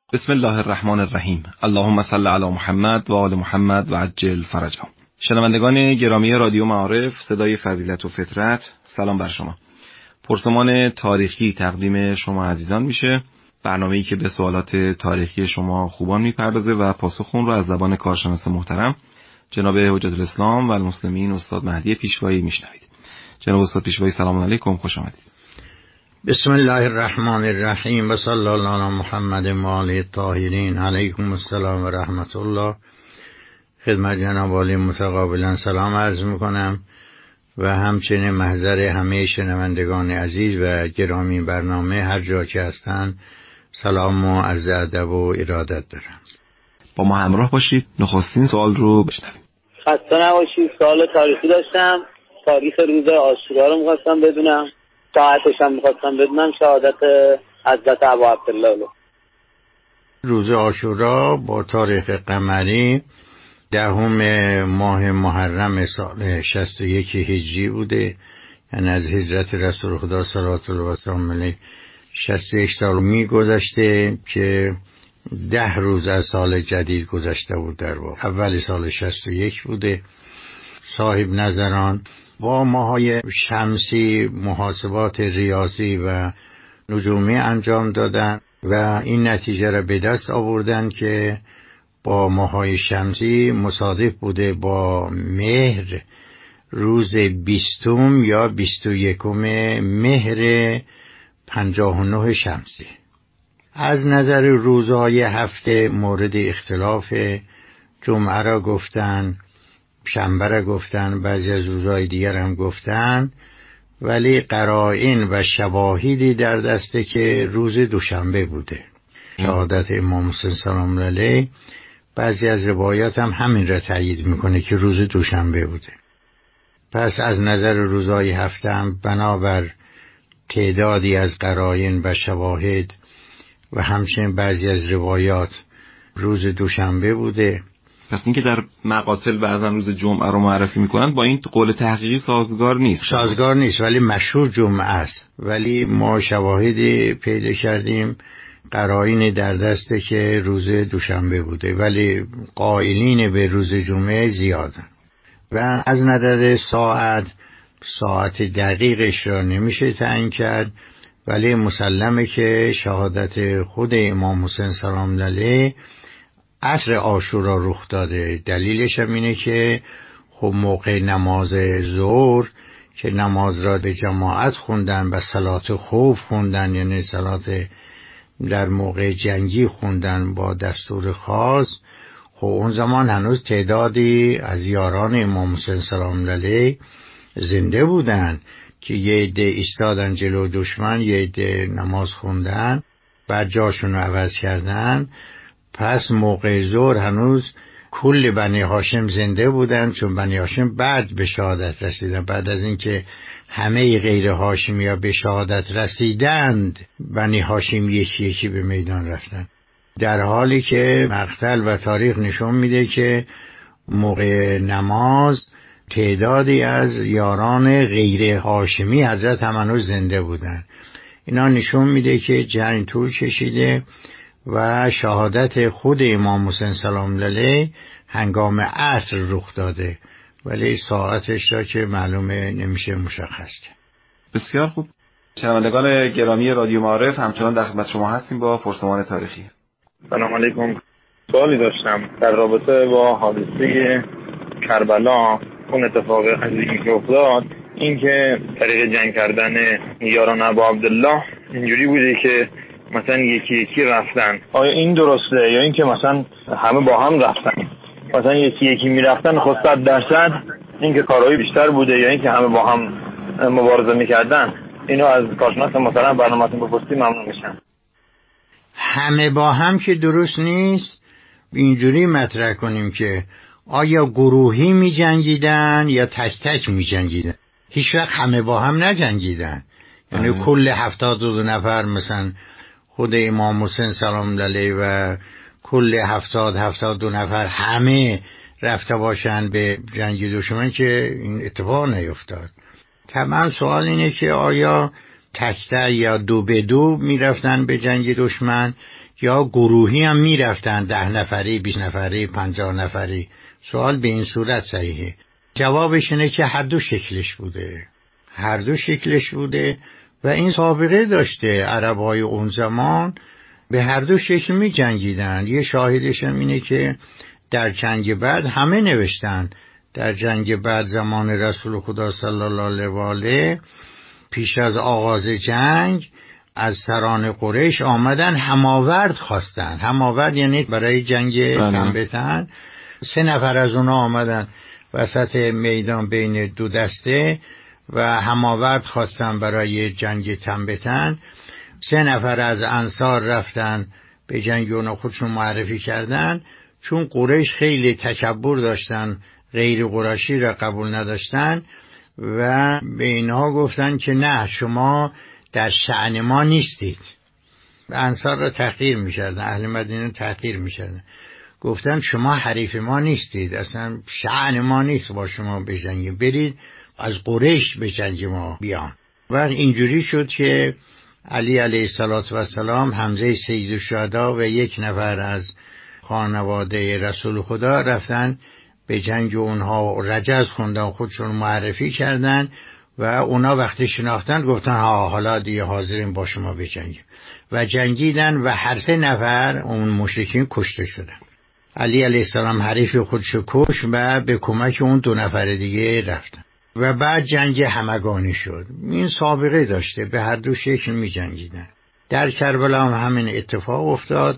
بسم الله الرحمن الرحیم. اللهم صل علی محمد و آل محمد و عجل فرجهم. شنوندگان گرامی رادیو معارف، صدای فضیلت و فطرت، سلام بر شما. پرسمان تاریخی تقدیم شما عزیزان میشه، برنامه‌ای که به سوالات تاریخی شما خوبان میپردازه و پاسخ اون رو از زبان کارشناس محترم جناب حجت الاسلام و المسلمین استاد مهدی پیشوایی میشنوید. جناب استاد پیشوایی سلام علیکم، خوش آمدید. بسم الله الرحمن الرحیم و صلی الله علی محمد و آله الطاهرین. علیکم السلام و رحمت الله. خدمت جناب عالی متقابلا سلام عرض میکنم و همچنین محضر همه شنوندگان عزیز و گرامی برنامه هر جا که هستند سلام و عرض ادب و ارادت دارم. با ما همراه باشید. نخستین سوال رو بشنویم. خسته نباشید. سوال تاریخی داشتم. تاریخ روز عاشورا رو می‌خواستم بدونم. ساعتش هم می‌خواستم بدونم. شهادت حضرت ابو عبدالله. روز عاشورا با تاریخ قمری 10 ماه محرم سال 61 هجری بوده، یعنی از هجرت رسول خدا صلوات الله و سلامه علیه 61 سال می‌گذشته که 10 روز از سال جدید گذشته بود. در واقع اول سال 61 بوده. صاحب نظران با ماهای شمسی محاسبات ریاضی و نجومی انجام دادن و این نتیجه را به دست آوردن که با ماهای شمسی مصادف بوده با مهر روز 20 یا 21 مهر 59 شمسی. از نظر روزهای هفته مورد اختلاف، جمعه را گفتن، شنبه را گفتن، بعضی از روزهای دیگر هم گفتن، ولی قرائن و شواهدی در دسته که روز دوشنبه بوده. شهادت امام حسین سلام علیه بعضی از روایات هم همین را تایید میکنه که روز دوشنبه بوده. پس از نظر روزهای هفته هم بنابر تعدادی از قرائن و شواهد و همچنین بعضی از روایات روز دوشنبه بوده. پس اینکه در مقاتل بعضا روز جمعه رو معرفی میکنند با این قول تحقیقی سازگار نیست. ولی مشهور جمعه است. ولی ما شواهدی پیدا کردیم، قرائن در دسته که روز دوشنبه بوده، ولی قائلین به روز جمعه زیادن. و از نظر ساعت دقیقش را نمیشه تعیین کرد، ولی مسلمه که شهادت خود امام حسین سلام علیه عصر عاشورا رخ داده. دلیلش هم اینه که خب موقع نماز ظهر که نماز را به جماعت خوندن و صلات خوف خوندن، یعنی صلات در موقع جنگی خوندن با دستور خاص، خب اون زمان هنوز تعدادی از یاران امام حسین سلام علیه زنده بودن که یه عده ایستادن جلو دشمن، یه عده نماز خوندن، بعد جاشون رو عوض کردن. پس موقع ظهر هنوز کل بنی هاشم زنده بودن، چون بنی هاشم بعد به شهادت رسیدن. بعد از اینکه همه غیر هاشمی ها به شهادت رسیدند، بنی هاشم یکی یکی به میدان رفتن، در حالی که مقتل و تاریخ نشون میده که موقع نماز تعدادی از یاران غیر هاشمی حضرت هم هنوز زنده بودن. اینا نشون میده که جنگ طول کشیده و شهادت خود امام حسین سلام علیه هنگام عصر رخ داده، ولی ساعتش را که معلومه نمیشه مشخص کرد. بسیار خوب. شنوندگان گرامی رادیو معارف، همچنان در خدمت شما هستیم با پرسمان تاریخی. سلام علیکم. سوالی داشتم در رابطه با حادثه کربلا، اون اتفاق عظیمی که افتاد، این که طریق جنگ کردن یاران ابو عبدالله اینجوری بوده که مثلا یکی یکی رفتن. آیا این درسته یا این که مثلا همه با هم رفتن؟ مثلا یکی یکی میرفتن خب 100% این که کارهای بیشتر بوده یا این که همه با هم مبارزه میکردن؟ اینو از کارشناس مثلا برنامه‌تون بپرسید ممنون میشم. همه با هم که درست نیست. اینجوری مطرح کنیم که آیا گروهی می جنگیدن یا تک تک می جنگیدن؟ هیچ وقت همه با هم نجنگیدن. یعنی کل 72 نفر مثلا خود امام حسین سلام علیه و کل 72 نفر همه رفته باشن به جنگ دشمن که این اتفاق نیفتاد. طبعا سوال اینه که آیا تک تک یا دو به دو می رفتن به جنگ دشمن یا گروهی هم میرفتن 10 نفری 20 نفری 50 نفری. سوال به این صورت صحیحه؟ جوابش اینه که هر دو شکلش بوده، هر دو شکلش بوده و این سابقه داشته. عربای اون زمان به هر دو شکل می جنگیدن. یه شاهدش هم اینه که در جنگ بعد همه نوشتن، در جنگ بعد زمان رسول خدا صلی الله علیه و آله پیش از آغاز جنگ از سران قریش آمدن هماورد خواستن. هماورد یعنی برای جنگ تن به تن. 3 نفر از اونا آمدن وسط میدان بین دو دسته و هماورد خواستن برای جنگ تن به تن. 3 نفر از انصار رفتن به جنگ اونا خودشون معرفی کردن. چون قریش خیلی تکبر داشتن، غیر قریشی را قبول نداشتن و به اینها گفتن که نه، شما در شأن ما نیستید. انصار را تحقیر می‌کردن، اهل مدینه تحقیر می‌کردن. گفتن شما حریف ما نیستید، اصلا شأن ما نیست با شما بجنگیم، برید از قریش به جنگ ما بیان. و اینجوری شد که علی علیه السلام، حمزه سید الشهدا و 1 نفر از خانواده رسول خدا رفتن به جنگ اونها. رجز خوندن، خودشون معرفی کردن و اونا وقتی شناختن گفتن ها حالا دیگه حاضرین با شما بجنگیم و جنگیدن و هر 3 نفر اون مشرکین کشته شدن. علی علیه السلام حریف خودشو کش و به کمک اون 2 نفر دیگه رفتن و بعد جنگ همگانی شد. این سابقه داشته، به هر دو شکل می جنگیدن. در کربلا هم همین اتفاق افتاد،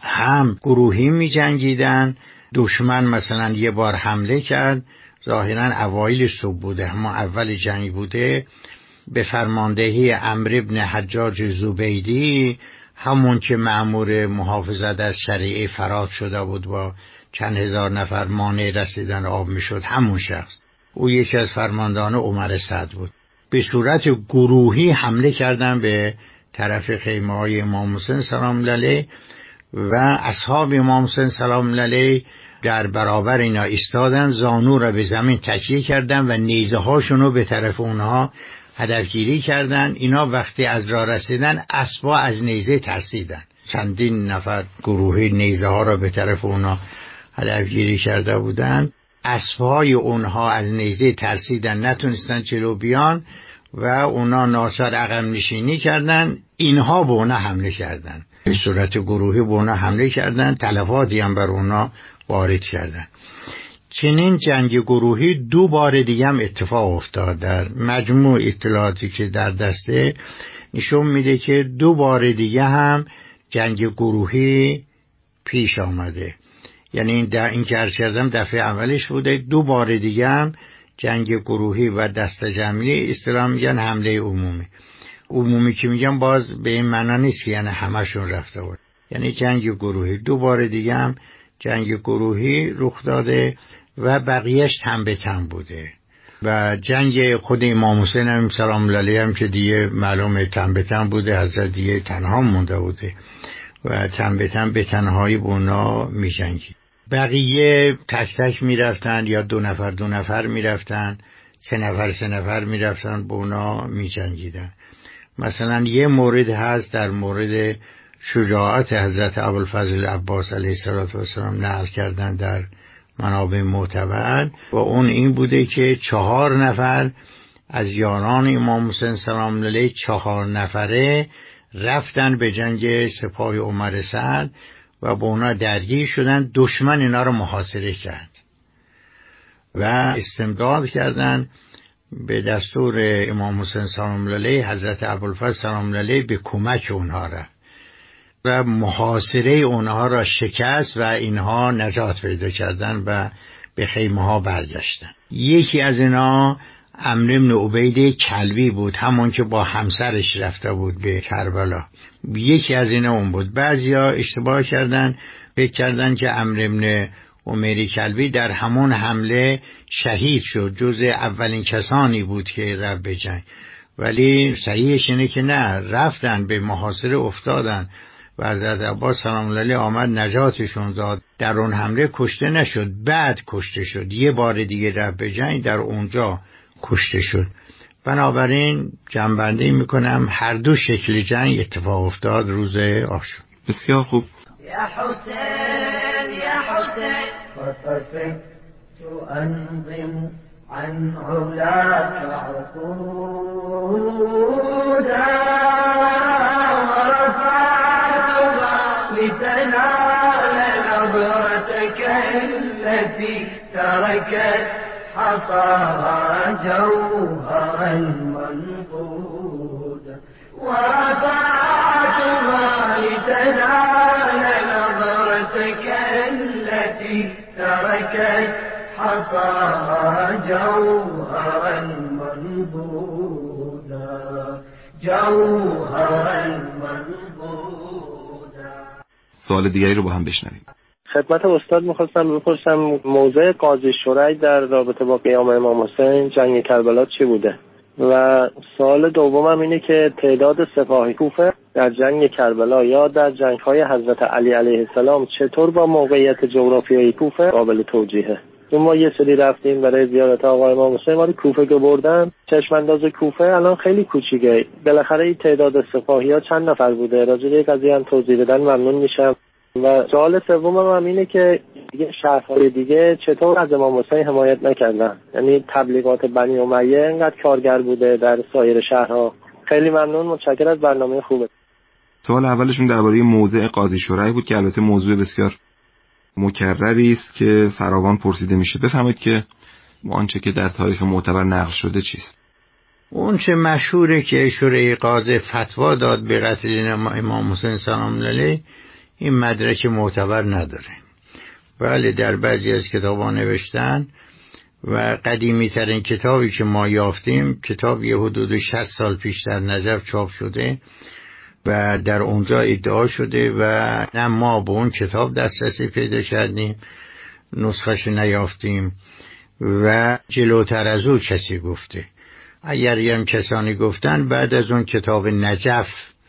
هم گروهی می جنگیدن. دشمن مثلا یه بار حمله کرد، ظاهرا اوایل صبح بوده، همون اول جنگ بوده، به فرماندهی عمرو بن حجاج زبیدی، همون که مأمور محافظت از شریعه فرات شده بود با چند هزار نفر مانع رسیدن آب می شد، همون شخص، او یکی از فرماندهان عمر سعد بود. به صورت گروهی حمله کردن به طرف خیمه های امام حسین سلام علیه و اصحاب امام حسین سلام علیه در برابر اینا ایستادن، زانو را به زمین تکیه کردن و نیزه هاشونو به طرف اونها هدفگیری کردن. اینا وقتی از راه رسیدن اسبا از نیزه ترسیدن، چندین نفر گروهی نیزه ها را به طرف اونها هدفگیری کرده بودن. اسبهای اونها از نیزه ترسیدن، نتونستن جلو بیان و اونا ناچار عقب نشینی کردن. اینها به اونا حمله کردن، به صورت گروهی به اونا حمله کردن، تلفاتی هم بر اونا وارد کردن. چنین جنگ گروهی 2 بار دیگه هم اتفاق افتاد. در مجموع اطلاعاتی که در دسته نشون میده که 2 بار دیگه هم جنگ گروهی پیش آمده. یعنی این که عرض کردم دفعه اولش بوده، 2 بار دیگه هم جنگ گروهی و دسته جمعی اصطلاحاً میگن حمله عمومی. عمومی که میگن باز به این معنا نیست که یعنی همشون رفته بود، یعنی جنگ گروهی. 2 بار دیگه هم جنگ گروهی رخ داده و بقیهش تن به تن بوده. و جنگ خود امام حسین هم سلام علیه هم که دیگه معلومه تن به تن بوده، حضرت دیگه تنها مونده بوده و تن به تنهایی با اونا می جنگید. بقیه تک تک می رفتن یا 2 نفر می رفتن، 3 نفر می رفتن با اونا می جنگیدن. مثلا یه مورد هست در مورد شجاعت حضرت ابوالفضل عباس علیه السلام نقل کردن در منابع معتبر و اون این بوده که 4 نفر از یاران امام حسین سلام علیه 4 نفره رفتن به جنگ سپاه عمر سعد و با اونا درگیر شدن. دشمن اینا رو محاصره کرد و استمداد کردن به دستور امام حسین سلام علیه. حضرت ابوالفضل سلام علیه به کمک اونها رفت و محاصره اونها را شکست و اینها نجات پیدا کردن و به خیمه ها برگشتن. یکی از اینا عمرو بن عبید کلبی بود، همون که با همسرش رفته بود به کربلا. یکی از اینا اون بود. بعضیا اشتباه کردن، فکر کردن که عمرو بن عمیر کلبی در همون حمله شهید شد، جز اولین کسانی بود که رفت به جنگ، ولی صحیحش اینه که نه، رفتن به محاصره افتادن و حضرت عباس سلام علیه آمد نجاتشون داد. در اون حمله کشته نشد، بعد کشته شد. یه بار دیگه رفت به جنگ، در اونجا کشته شد. بنابراین جمع‌بندی میکنم هر دو شکل جنگ اتفاق افتاد روز عاشورا. بسیار خوب. یا حسین یا حسین فطفت انظم عن علاك عقودا ورفعتها لتنال نظرتك التي تركت حصاها جوهرا منقودا ورفعتها لتنال نظرتك التي تركت حصاها جوهرا منقودا جوهرا منقودا. سوال دیگری رو با هم بشنویم. خدمت استاد میخواستم بپرسم موضع قاضی شرعی در رابطه با قیام امام حسین جنگ کربلا چی بوده؟ و سوال دومم اینه که تعداد سپاهی کوفه در جنگ کربلا یا در جنگ‌های حضرت علی علیه السلام چطور با موقعیت جغرافیایی کوفه قابل توجیهه؟ ما یه سری رفتیم برای زیارت آقا امام حسین، ما کوفه که بردن، چشم انداز کوفه الان خیلی کوچیکه. بالاخره این تعداد سپاهی‌ها چند نفر بوده؟ راجع به یک قضیه هم توضیح بدن ممنون میشم. و سوال سومم هم اینه که شهرهای دیگه چطور از امام حسین حمایت نکردن؟ یعنی تبلیغات بنی امیه اینقدر کارگر بوده در سایر شهرها. خیلی ممنون، متشکرم از برنامه خوبه. سوال اولشون درباره موضع قاضی شرعی بود که البته موضوع بسیار مکرری است که فراوان پرسیده میشه. بفرمایید که آنچه که در تاریخ معتبر نقل شده چیست؟ اون چه مشهوره که شورای قاضی فتوا داد به قتل امام حسین سلام علیه، این مدرک معتبر نداره. بله در بعضی از کتابا نوشتن و قدیمی ترین کتابی که ما یافتیم کتاب یه حدود 60 سال پیش در نجف چاپ شده و در اونجا ادعا شده و نه ما به اون کتاب دسترسی پیدا کردیم، نسخه‌اش نیافتیم و جلوتر از او کسی گفته. اگر هم کسانی گفتن بعد از اون کتاب نجف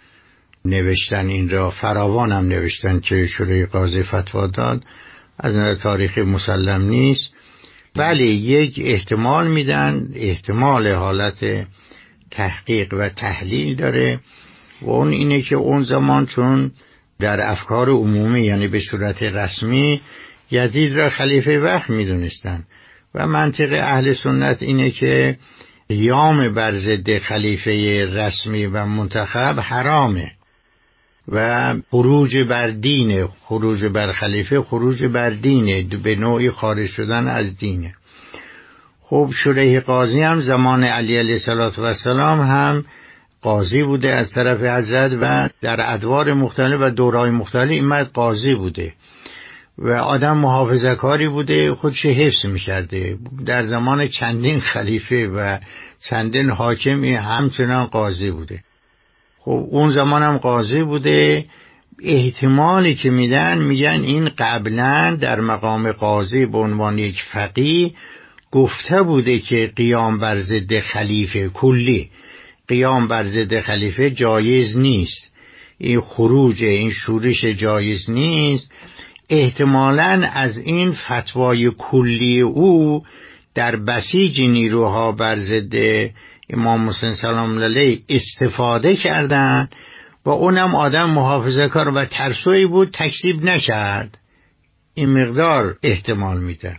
نوشتن، این را فراوان هم نوشتن که شورای قاضی فتوا داد، از نظر تاریخی مسلم نیست. بله یک احتمال میدن، احتمال حالت تحقیق و تحلیل داره و اون اینه که اون زمان چون در افکار عمومی یعنی به صورت رسمی یزید را خلیفه وقت میدونستن و منطق اهل سنت اینه که قیام بر ضد خلیفه رسمی و منتخب حرامه و خروج بر دین، خروج بر خلیفه خروج بر دینه، به نوعی خارج شدن از دینه. خب شورای قاضی هم زمان علی علیه السلام هم قاضی بوده از طرف حضرت و در ادوار مختلف و دورهای مختلف این مرد قاضی بوده و آدم محافظه‌کاری بوده، خودش حفظ می‌کرده. در زمان چندین خلیفه و چندین حاکم همچنان قاضی بوده. خب اون زمان هم قاضی بوده. احتمالی که میگن این قبلا در مقام قاضی به عنوان یک فقیه گفته بوده که قیام بر ضد خلیفه کلی، قیام بر ضد خلیفه جایز نیست، این خروج، این شورش جایز نیست. احتمالاً از این فتوای کلی او در بسیج نیروها بر ضد امام حسین سلام علیه استفاده کردن و اونم آدم محافظه‌کار و ترسوی بود، تکذیب نکرد. این مقدار احتمال میده.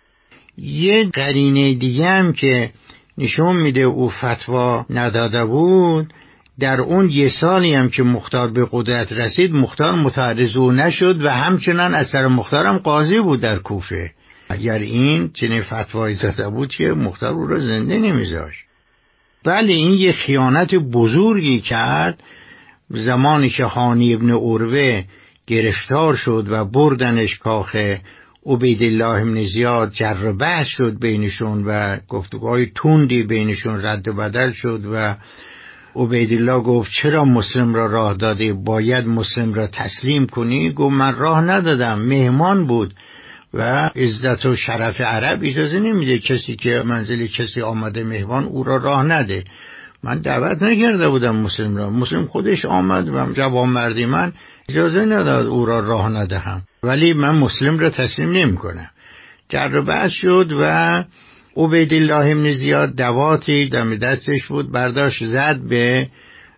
یه قرینه دیگه هم که نشون میده او فتوا نداده بود، در اون یه سالی هم که مختار به قدرت رسید مختار متعرض او نشد و همچنان اثر مختارم قاضی بود در کوفه. اگر این چنین فتوایی داده بود که مختار او را زنده نمیذاشت. بله این یه خیانت بزرگی کرد. زمانی که هانی ابن عروه گرفتار شد و بردنش کاخ عبیدالله ابن زیاد، جر بحث شد بینشون و گفتگوهای تندی بینشون رد و بدل شد و عبیدالله گفت چرا مسلم را راه دادی؟ باید مسلم را تسلیم کنی. گفت من راه ندادم، مهمان بود و عزت و شرف عرب اجازه نمیده کسی که منزل کسی آمده مهمان او را راه نده. من دعوت نکرده بودم مسلم را، مسلم خودش آمد و جوانمردی من اجازه نداد او را راه ندهم، ولی من مسلم را تسلیم نمی کنم. جر بحث شد و عبیدالله ابن زیاد دواتی دم دستش بود، برداشت زد به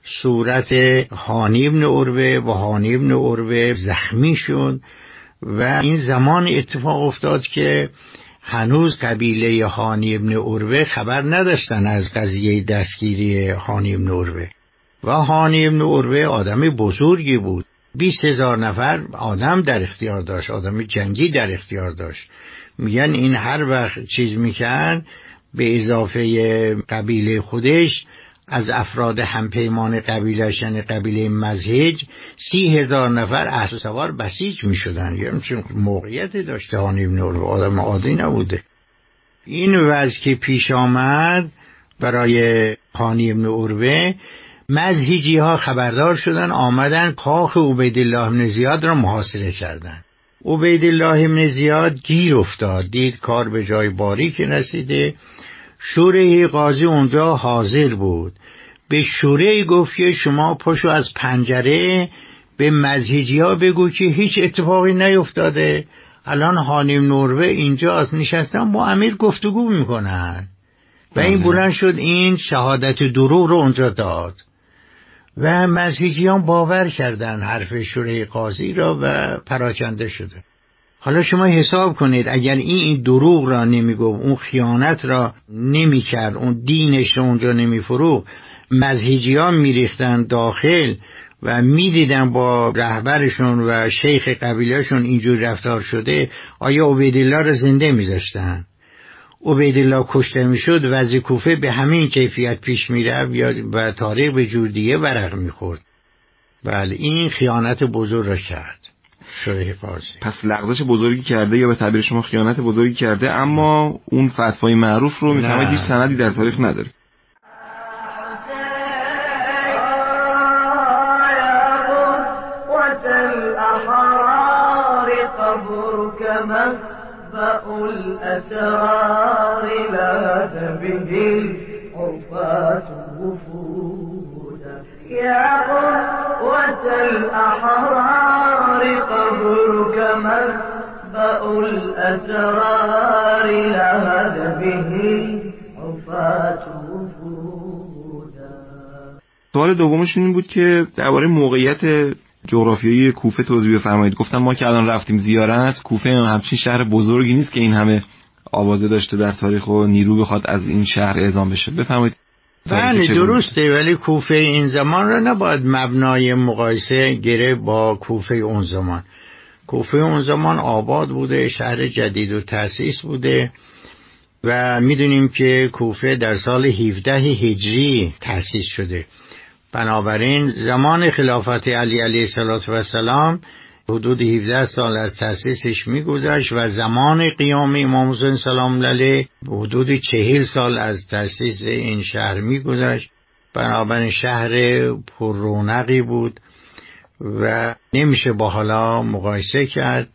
صورت هانی بن عروه و هانی بن عروه زخمی شد و این زمان اتفاق افتاد که هنوز قبیله هانی بن عروه خبر نداشتن از قضیه دستگیری هانی بن عروه و هانی بن عروه آدم بزرگی بود، 20,000 نفر آدم در اختیار داشت، آدم جنگی در اختیار داشت. میگن این هر وقت چیز میکرد به اضافه قبیله خودش از افراد همپیمان قبیله‌اش یعنی قبیله مزهج 30,000 نفر اسب سوار بسیج میشدن. یعنی چون موقعیت داشته هانی بن عروه، آدم عادی نبوده. این وضع که پیش آمد برای هانی بن عروه، مزهجی ها خبردار شدن، آمدن کاخ عبیدالله بن زیاد را محاصره کردن. عبیدالله بن زیاد گیر افتاد، دید کار به جای باریک رسیده. شوره قاضی اونجا حاضر بود، به شوره گفت که شما پاشو از پنجره به مزهجی ها بگو که هیچ اتفاقی نیفتاده، الان هانی بن عروه اینجا نشستن با امیر گفتگو میکنن. و این بلند شد این شهادت دروغ رو اونجا داد و مزهجیان باور کردن حرف شوره قاضی را و پراکنده شده. حالا شما حساب کنید اگر این دروغ را نمیگفت، اون خیانت را نمیکرد، اون دینش را اونجا نمیفروخت، مزهجیان میریختن داخل و میدیدن با رهبرشون و شیخ قبیلهشون اینجور رفتار شده، آیا عبیدالله را زنده میذاشتن؟ عبیدالله کشته میشد، وضع کوفه به همین کیفیت پیش میرفت یا و تاریخ به جور دیگه ورق میخورد. بله، این خیانت بزرگ را کرد شوره قاضی. پس لغزش بزرگی کرده یا به تعبیر شما خیانت بزرگی کرده، اما اون فتوای معروف رو میفهمید هیچ سندی در تاریخ نداره. الأسرار لاذ به عرفات وفودا يا قوة الأحرار قبرك منبأ الأسرار لاذ به عرفات وفودا. سوال دومشون این بود که درباره موقعیت جغرافیایی کوفه توضیح بفرمایید. گفتم ما که الان رفتیم زیارت، کوفه همچین شهر بزرگی نیست که این همه آوازه داشته در تاریخ و نیرو بخواد از این شهر اعزام بشه. بفرمایید. بله درسته، ولی کوفه این زمان را نباید مبنای مقایسه گره با کوفه اون زمان. کوفه اون زمان آباد بوده، شهر جدید و تأسیس بوده و میدونیم که کوفه در سال 17 هجری تأسیس شده. بنابراین زمان خلافت علی علیه السلام حدود 17 سال از تأسیسش میگذشت و زمان قیام امام حسین سلام علیه حدود 40 سال از تأسیس این شهر میگذشت. بنابراین شهر پر رونقی بود و نمیشه با حالا مقایسه کرد.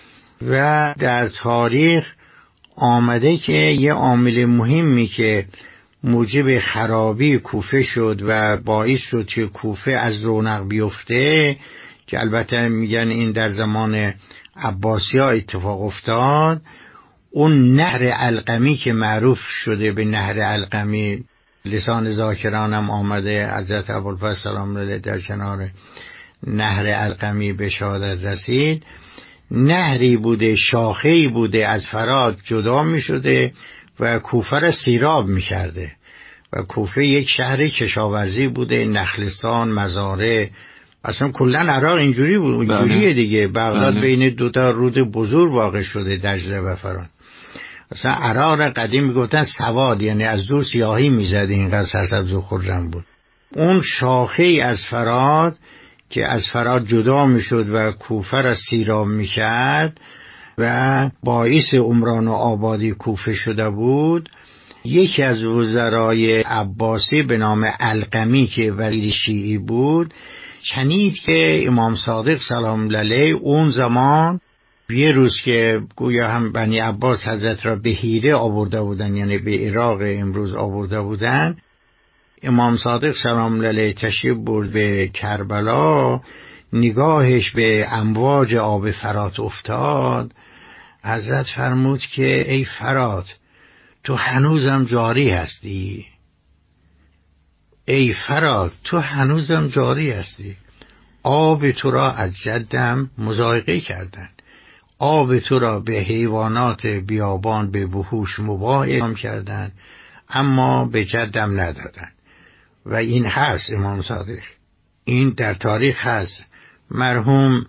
و در تاریخ آمده که یه عامل مهمی که موجب خرابی کوفه شد و باعث شد که کوفه از رونق بیفته، که البته میگن این در زمان عباسی‌ها اتفاق افتاد، اون نهر القمی که معروف شده به نهر القمی، لسان ذاکرانم آمده حضرت ابوالفضل سلام الله در کنار نهر القمی به شهادت رسید. نهری بوده، شاخه‌ای بوده، از فرات جدا می شده و کوفه را سیراب می کرده و کوفه یک شهر کشاورزی بوده، نخلستان، مزارع، اصلا کلن عراق اینجوری بود. اینجوریه دیگه. بغداد بین دوتا رود بزرگ واقع شده، دجله و فرات. اصلا عراق را قدیم میگفتن سواد، یعنی از دور سیاهی میزد، اینقدر سرسبز و خرم بود. اون شاخه از فرات که از فرات جدا میشد و کوفه را سیراب میکرد و باعث عمران و آبادی کوفه شده بود. یکی از وزرای عباسی به نام القمی که ولی شیعی بود شنید که امام صادق سلام علیه اون زمان یه روز که گویا هم بنی عباس حضرت را به هیره آورده بودن، یعنی به عراق امروز آورده بودن، امام صادق سلام علیه تشریف برد به کربلا، نگاهش به امواج آب فرات افتاد. حضرت فرمود که ای فرات، تو هنوزم جاری هستی؟ ای فرات تو هنوزم جاری هستی، آب تو را از جدم مضایقه کردن، آب تو را به حیوانات بیابان به وحوش مباح اعلام کردن اما به جدم ندادن. و این هست امام صادق، این در تاریخ هست. مرحوم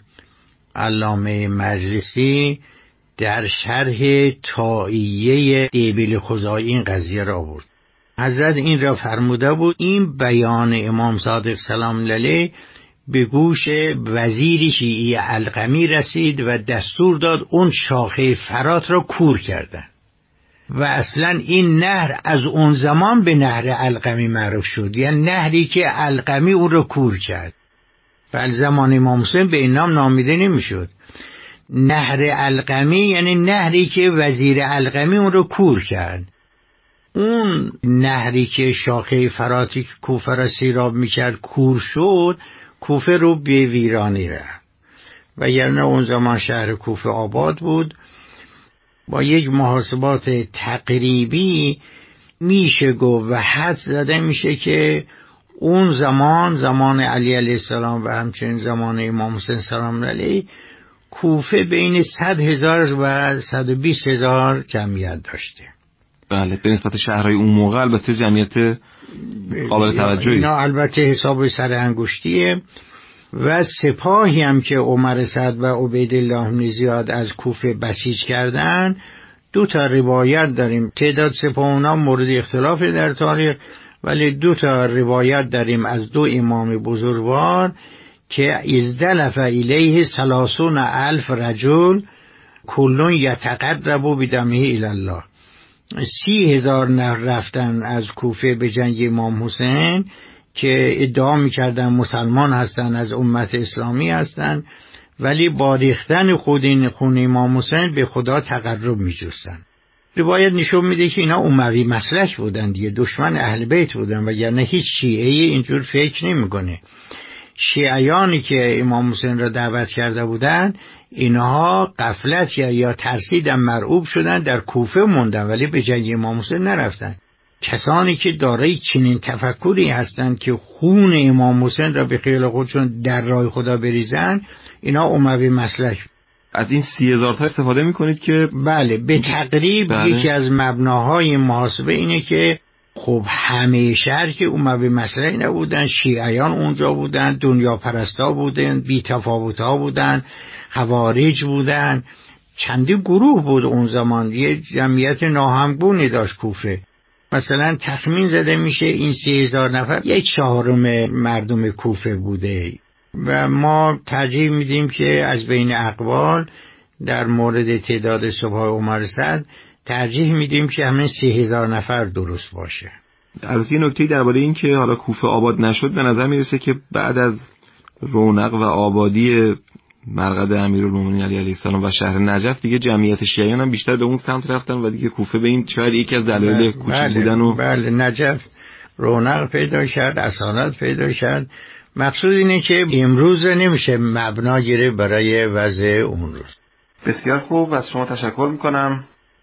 علامه مجلسی در شرح طائیه دیبیل خزاعی این قضیه را آورد. حضرت این را فرموده بود این بیان امام صادق سلام علیه به گوش وزیر شیعی القمی رسید و دستور داد اون شاخه فرات را کور کردن و اصلا این نهر از اون زمان به نهر القمی معروف شد، یعنی نهری که القمی اون را کور کرد. و زمان امام حسین به این نام نامیده نمیشد. نهر القمی یعنی نهری که وزیر القمی اون را کور کرد. اون نهری که شاخه فراتی که کوفه را سیراب میکرد کور شد، کوفه رو به ویرانی رفت. و یعنی اون زمان شهر کوفه آباد بود. با یک محاسبات تقریبی میشه گفت و حد زده میشه که اون زمان علی علیه السلام و همچنین زمان امام حسین سلام علیه کوفه بین 100,000 و 120,000 جمعیت داشته. بله، به نسبت شهرهای اون موقع البته جمعیت قابل توجهی است. البته حساب سر انگشتیه. و سپاهی هم که عمر سعد و عبیدالله بن زیاد از کوفه بسیج کردن، 2 تا روایت داریم. تعداد سپاه اونا مورد اختلاف در تاریخ، ولی 2 تا روایت داریم از 2 امام بزرگوار که ازدلف الیه 30,000 رجل کلون یتقرب بدمه الی الله. 30,000 نفر رفتن از کوفه به جنگ امام حسین که ادعا میکردن مسلمان هستن، از امت اسلامی هستن، ولی با ریختن خون امام حسین به خدا تقرب میجستن. روایت نشون میده که اینا اموی مسلک بودن دیگه، دشمن اهل بیت بودن و یعنی هیچ شیعه‌ای اینجور فکر نمیکنه. شیعیانی که امام حسین را دعوت کرده بودن اینها غفلت یا ترسیدن مرعوب شدن، در کوفه موندن ولی به جنگ امام حسین نرفتن. کسانی که دارای چنین تفکری هستند که خون امام حسین را به خیال خودشون در راه خدا بریزن، اینا اموی مسلک. از این 30,000 تا استفاده میکنید که بله به تقریب یکی از مبناهای محاسبه اینه که خب همه شهر که اموی مسلک نبودن، شیعیان اونجا بودن، دنیا پرستا بودن، بی تفاوت ها بودن، خوارج بودن، چندی گروه بود اون زمان، یه جمعیت ناهمگونی داشت کوفه. مثلا تخمین زده میشه این 30,000 نفر 1/4 مردم کوفه بوده و ما ترجیح میدیم که از بین اقوال در مورد تعداد سپاه عمر سعد ترجیح میدیم که همین 30,000 نفر درست باشه. البته یه نکته درباره این که حالا کوفه آباد نشد به نظر میرسه که بعد از رونق و آبادی مرقد امیرالمومنین علی علیه السلام و شهر نجف دیگه جمعیت شیعیان هم بیشتر به اون سمت رفتن و دیگه کوفه به این شاید یکی از دلایل کوچیک بودن و بله نجف رونق پیدا کرد، اصالت پیدا کرد. مقصود اینه که امروز نمیشه مبنا گیره برای وضع اون روز. بسیار خوب، از شما تشکر میکنم.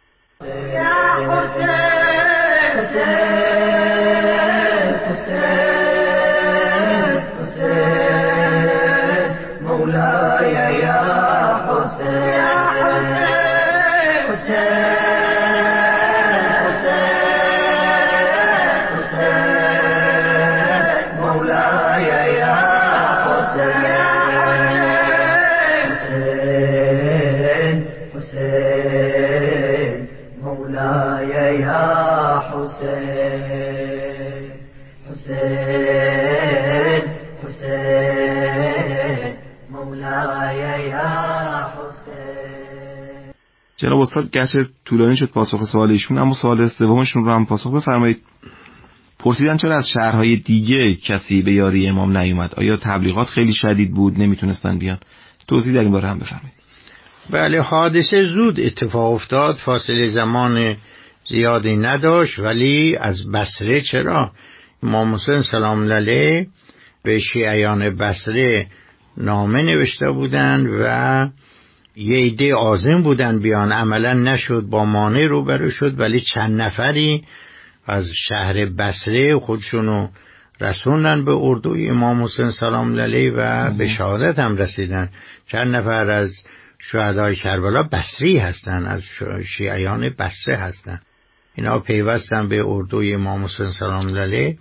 جناب استاد گرچه طولانی شد پاسخ سوال ایشون، اما سوال سومشون رو هم پاسخ بفرمایید. پرسیدن چرا از شهرهای دیگه کسی به یاری امام نیومد؟ آیا تبلیغات خیلی شدید بود نمیتونستن بیان؟ توضیح در این باره هم بفرمایید. بله، حادثه زود اتفاق افتاد، فاصله زمان زیادی نداشت، ولی از بصره چرا؟ امام حسین سلام علیه به شیعیان بصره نامه نوشته بودند و یه عده عازم بودن بیان، عملا نشد، با مانع روبرو شد، ولی چند نفری از شهر بصره خودشونو رسوندن به اردوی امام حسین سلام علیه و به شهادت هم رسیدن. چند نفر از شهدای کربلا بصری هستن، از شیعیان بصره هستن. اینا پیوستن به اردوی امام حسین سلام علیه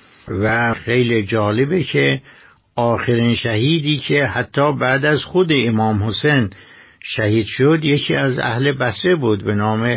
و خیلی جالبه که آخرین شهیدی که حتی بعد از خود امام حسین شهید شد یکی از اهل بصره بود به نام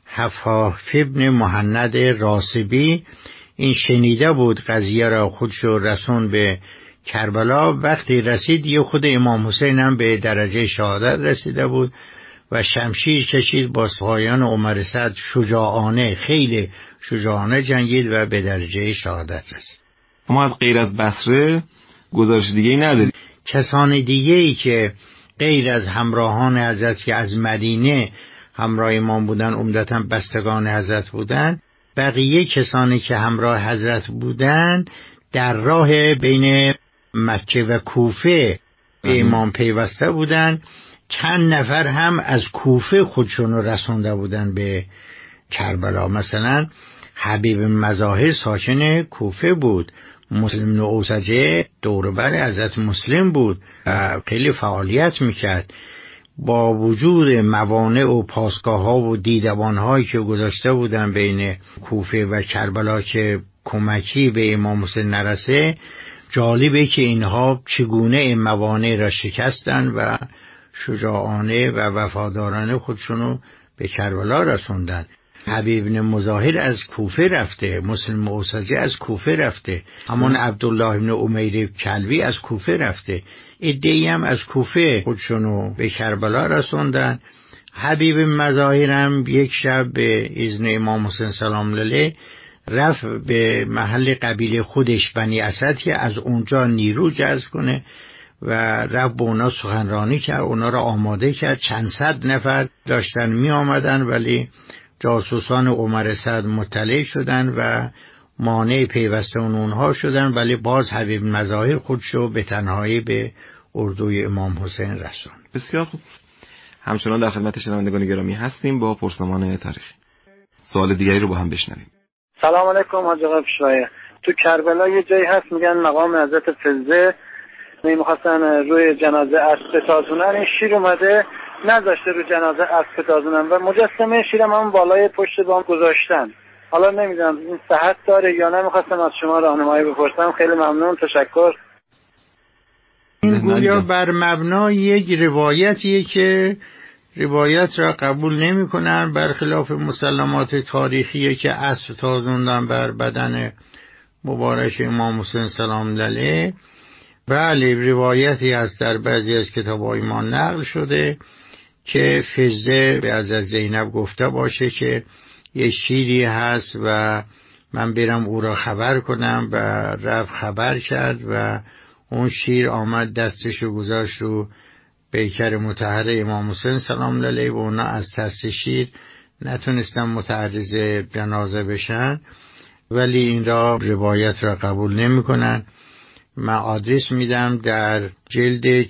حفاف ابن مهند راسبی. این شنیده بود قضیه را، خودشو رسون به کربلا. وقتی رسید یه خود امام حسین هم به درجه شهادت رسیده بود و شمشیر کشید با سپاهیان عمر سعد، شجاعانه، خیلی شجاعانه جنگید و به درجه شهادت رسید. اما از غیر از بصره گزارش دیگه‌ای ندارید؟ کسان دیگه‌ای که غیر از همراهان حضرت که از مدینه همراه امام بودن، عمدتاً بستگان حضرت بودن، بقیه کسانی که همراه حضرت بودن در راه بین مکه و کوفه به امام پیوسته بودن. چند نفر هم از کوفه خودشون رسونده بودن به کربلا. مثلا حبیب مظاهر ساکن کوفه بود، مسلم بن اوسجه دوربر حضرت مسلم بود و خیلی فعالیت میکرد. با وجود موانع و پاسگاه ها و دیدبان هایی که گذاشته بودن بین کوفه و کربلا که کمکی به امام حسین نرسه، جالبه که اینها چگونه این موانع را شکستن و شجاعانه و وفادارانه خودشونو به کربلا رسوندن. حبیب بن مظاهر از کوفه رفته، مسلم موسجی از کوفه رفته، همون عبدالله بن امیر کلبی از کوفه رفته، عده‌ای هم از کوفه خودشونو به کربلا رسوندن. حبیب مظاهر هم یک شب به اذن امام حسین سلام علیه رفت به محل قبیله خودش بنی اسد که از اونجا نیرو جذب کنه و رفت به اونا سخنرانی کرد، اونا را آماده کرد. چند صد نفر داشتن می آمدن ولی جاسوسان عمر سعد مطلع شدن و مانع پیوسته اونها شدن، ولی باز حبیب مظاهر خودشو به تنهایی به اردوی امام حسین رسوند. بسیار خوب. همچنان در خدمت شنوندگان گرامی هستیم با پرسمان تاریخی. سوال دیگری رو با هم بشنویم. سلام علیکم حاج آقا پیشوایه. تو کربلا یه جایی هست میگن مقام حضرت فزه، میخواستن روی جنازه اسب بتازونن، این شیر اومده نذاشته رو جنازه اسب بتازونن و مجسمه شیرم هم بالای پشت بام گذاشتن. حالا نمیدونم این صحت داره یا نه، میخواستم از شما راهنمایی بپرسم. خیلی ممنون، تشکر. این گویا بر مبنای یک روایتیه که روایت را قبول نمی کنن، برخلاف مسلمات تاریخیه که اسب تازوندن بر بدن مبارک امام حسین سلام علیه. بله، روایتی هست در بعضی از کتاب‌های ما نقل شده که فزه به حضرت زینب گفته باشه که یه شیری هست و من برم او را خبر کنم و رفت خبر کرد و اون شیر آمد دستشو گذاشت رو پیکر مطهر امام حسین سلام علیه و اونا از ترس شیر نتونستن متعرض جنازه بشن، ولی این را روایت را قبول نمی کنن. من آدرس میدم در جلد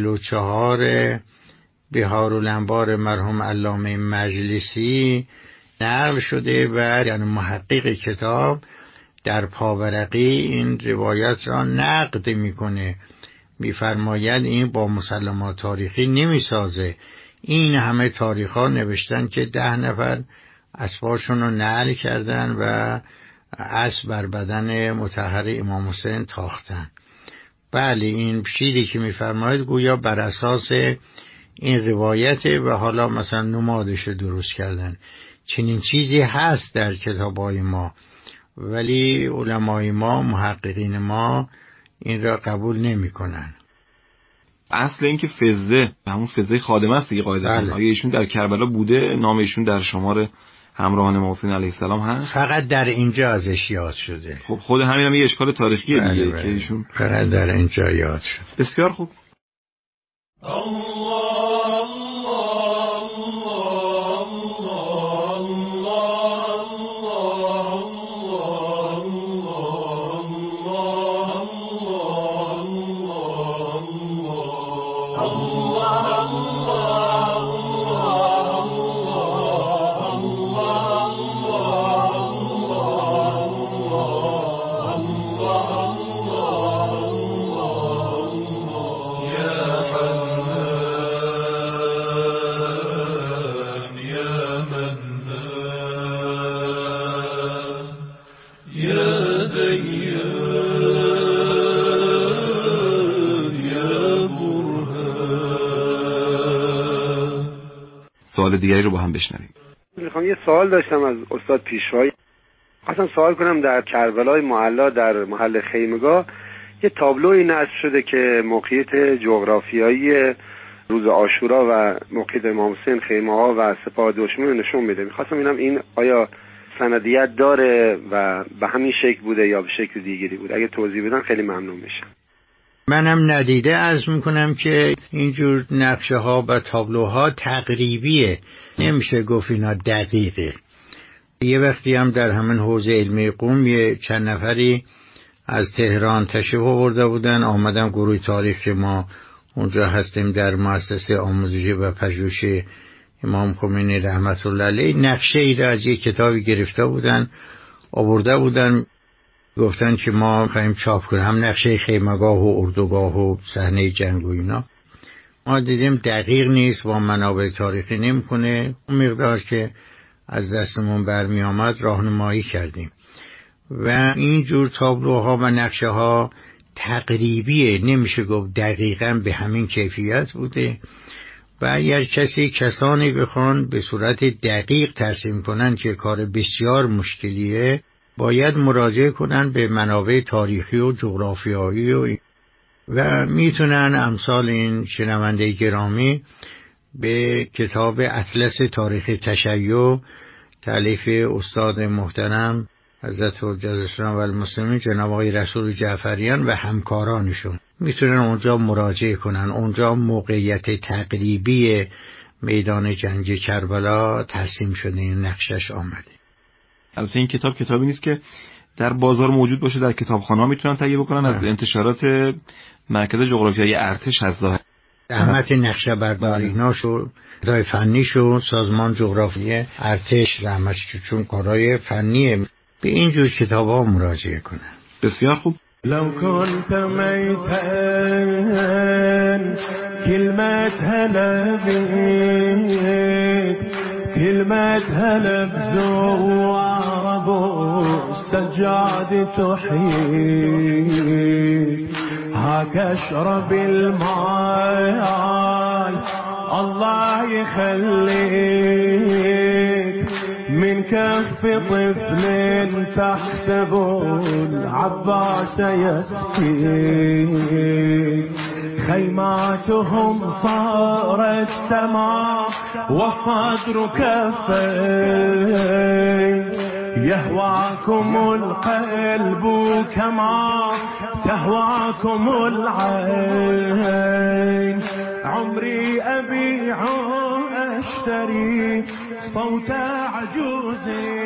44 بهارالانوار مرحوم علامه مجلسی نقل شده و یعنی محقق کتاب در پاورقی این روایت را نقد میکنه، میفرماید این با مسلمات تاریخی نمیسازه. این همه تاریخ ها نوشتن که 10 نفر اسباشون رو نقل کردن و اسب بر بدن مطهر امام حسین تاختن. بله، این شیری که میفرماید گویا بر اساس این روایته و حالا مثلا نمادش درست کردن. چنین چیزی هست در کتابای ما، ولی علمای ما، محققین ما این را قبول نمی کنن. اصل این که فزه همون فزه خادمه است دیگه قاعدتا. بله. آیا ایشون در کربلا بوده؟ نام ایشون در شمار همراهان امام حسین علیه السلام هست؟ فقط در اینجا ازش یاد شده. خب خود همین هم یه اشکال تاریخیه دیگه. بله. که ایشون فقط در اینجا یاد شده. بسیار خوب. الله سوال دیگری رو با هم بشنویم. میخوام یه سوال داشتم از استاد پیشوایی. خواستم سوال کنم در کربلای معلا در محل خیمگاه یه تابلوی نصب شده که موقعیت جغرافیایی روز عاشورا و موقعیت امام حسین خیمه ها و سپاه دشمن نشون میده. میخواستم ببینم این آیا سندیت داره و به همین شکل بوده یا به شکل دیگری بوده؟ اگه توضیح بدن خیلی ممنون میشم. منم ندیده عرض میکنم که اینجور نقشه ها و تابلوها تقریبیه، نمیشه گفت اینا دقیقه. یه وقتی هم در همین حوزه علمی قم یه چند نفری از تهران تشریف آورده بودن، آمدن گروه تاریخ که ما اونجا هستیم در مؤسسه آموزشی و پژوهشی امام خمینی رحمت الله علیه، نقشه ای را از یک کتابی گرفته بودن آورده بودن، گفتن که ما می‌خوایم چاپ کنیم هم نقشه خیمگاه و اردوگاه و صحنه جنگ و اینا. ما دیدیم دقیق نیست، با منابع تاریخی نمی‌کنه، اون مقدار که از دستمون برمی آمد راهنمایی کردیم. و اینجور تابلوها و نقشه ها تقریبیه، نمیشه گفت دقیقاً به همین کیفیت بوده. و اگر کسانی بخوان به صورت دقیق ترسیم کنن که کار بسیار مشکلیه، باید مراجعه کنن به منابع تاریخی و جغرافیایی و میتونن امثال این شنونده گرامی به کتاب اطلس تاریخ تشیع تالیف استاد محترم حضرت حجت الاسلام و المسلمین جناب آقای رسول جعفریان و همکارانشون میتونن اونجا مراجعه کنن. اونجا موقعیت تقریبی میدان جنگ کربلا ترسیم شده، این نقشش آمده. البته این کتابی نیست که در بازار موجود باشه، در کتابخانه‌ها میتونن تهیه بکنن. از انتشارات مرکز جغرافیایی ارتش هست. زحمت نقشه برداری ناشو ادای فنی شو سازمان جغرافیایی ارتش زحمتش چون کارهای فنیه، به اینجور کتاب ها مراجعه کنن. بسیار خوب. لو كنت ميتا كلمة هلا بيك كلمة هلا بزوار ابو السجاد تحييك هاك اشرب الماء الله يخليك من كف طفل تحسب العباس يسقيك خيماتهم صارت سماء وصدر كفين يهواكم القلب كما تهواكم العين عمري أبيع أشتري صوت عجوز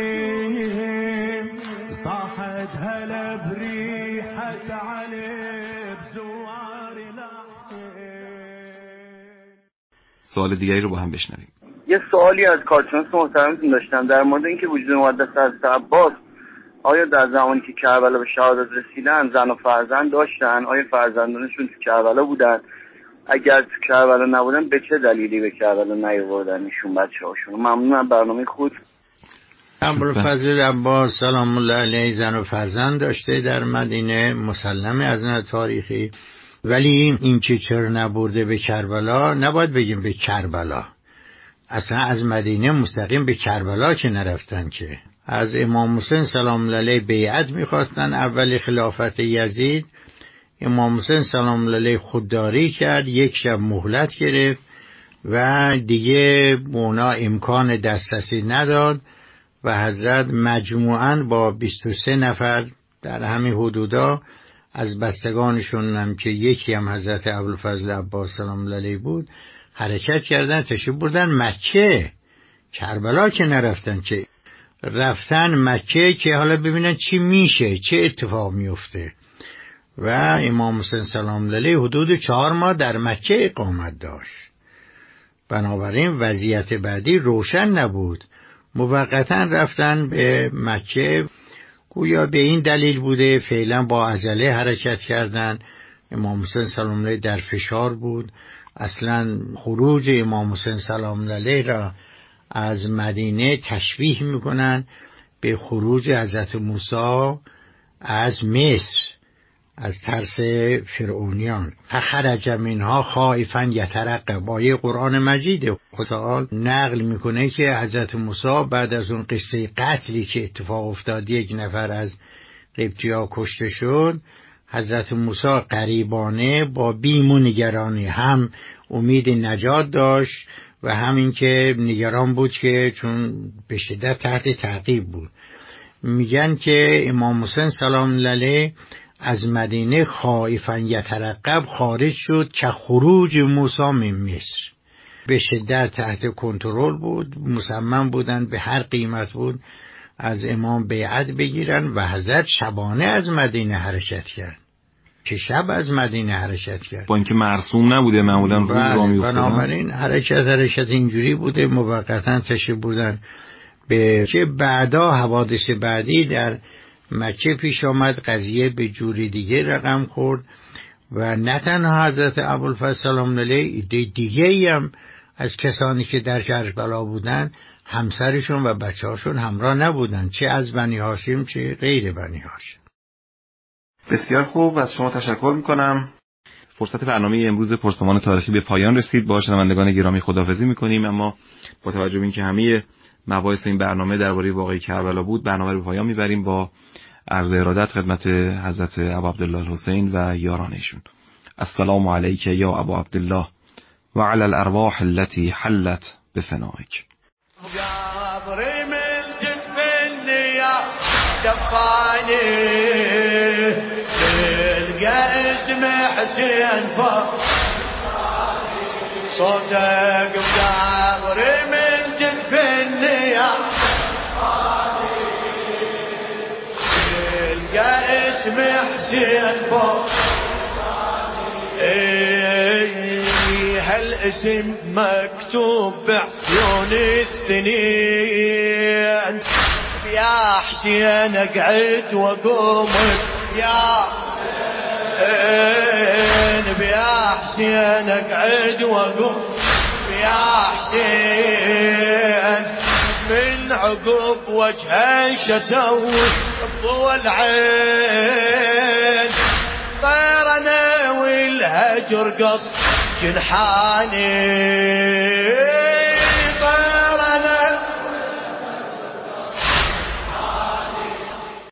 صاحت هلا بريحة علي بزوار الحسين. سوال دیگری رو با هم بشنویم. یه سوالی از کارشناس محترمتون داشتم در مورد اینکه وجود مقدس حضرت عباس آیا در زمانی که کربلا به شهادت رسیدن زن و فرزند داشتن؟ آیا فرزندانشون تو کربلا بودن؟ اگر تو کربلا نبودن به چه دلیلی به کربلا نیاوردن ایشون بچه‌هاشون؟ ممنونم برنامه خود. ابوالفضل عباس سلام الله علیه زن و فرزند داشته در مدینه، مسلمه از نظر تاریخی. ولی این که چرا نبرده به کربلا، نباید بگیم به کربلا، اصلا از مدینه مستقیم به کربلا که نرفتن، که از امام حسین سلام الله علیه بیعت میخواستن اول خلافت یزید. امام حسین سلام الله علیه خودداری کرد، یک شب مهلت گرفت و دیگه اونا امکان دسترسی نداد و حضرت مجموعاً با 23 نفر در همین حدودا از بستگانشون هم که یکی هم حضرت ابوالفضل عباس سلام الله علیه بود حرکت کردن، تشریف بردن مکه. کربلا که نرفتن، که رفتن مکه که حالا ببینن چی میشه، چه اتفاق میفته. و امام حسین سلام الله علیه حدود 4 ماه در مکه اقامت داشت، بنابراین وضعیت بعدی روشن نبود. موقتا رفتن به مکه، گویا به این دلیل بوده فعلا با عجله حرکت کردن. امام حسین سلام الله علیه در فشار بود. اصلا خروج امام حسین سلام الله علیه را از مدینه تشبیه میکنن به خروج حضرت موسی از مصر. از ترس فرعونیان. فخرج منها خائفا یترقب، با یه قرآن مجید خدا نقل میکنه که حضرت موسی بعد از اون قصه قتلی که اتفاق افتاد، یک نفر از قبطی‌ها کشته شد، حضرت موسی قریبانه با بیم و نگرانی، هم امید نجات داشت و همین که نگران بود که چون به شدت تحت تعقیب بود. میگن که امام حسین سلام علیه از مدینه خائفا یترقب خارج شد که خروج موسی من مصر، به شدت تحت کنترل بود، مصمم بودن به هر قیمت بود از امام بیعت بگیرن و حضرت شبانه از مدینه حرکت کرد، که شب از مدینه حرکت کرد، با اینکه مرسوم نبوده، معمولا روز را می‌افتادن. بنابراین حرکت اینجوری بوده، موقتا تشریف بردن به که بعدا حوادث بعدی در مکه پیش آمد، قضیه به جوری دیگه رقم خورد و نه تنها حضرت ابوالفضل سلام علیه، دیگه‌ای هم از کسانی که در کربلا بودن همسرشون و بچه‌هاشون همراه نبودن، چه از بنی هاشم چه غیر بنی هاشم. بسیار خوب، از شما تشکر میکنم. فرصت برنامه امروز پرسمان تاریخی به پایان رسید. با شنوندگان گرامی خداحافظی میکنیم، اما با توجه به اینکه همه مباحث این برنامه درباره واقعه کربلا بود، برنامه رو به پایان میبریم با عرض ارادت خدمت حضرت ابا عبدالله الحسین و یاران ایشون. السلام علیک یا ابا عبدالله و علی الارواح التي حلت بفنائک. قبري من جفني يا دفاني، تلقى اسم حسين فوق صدق. قبري من جفني يا دفاني، تلقى اسم حسين فوق. هالاسم مكتوب بعيون الثنين، يا حسين اقعد واقوم، يا حسين يا حسين اقعد واقوم، يا حسين من عقب وجهه شسوي ضوى العين، طيرنا والهجر قص جنحاني.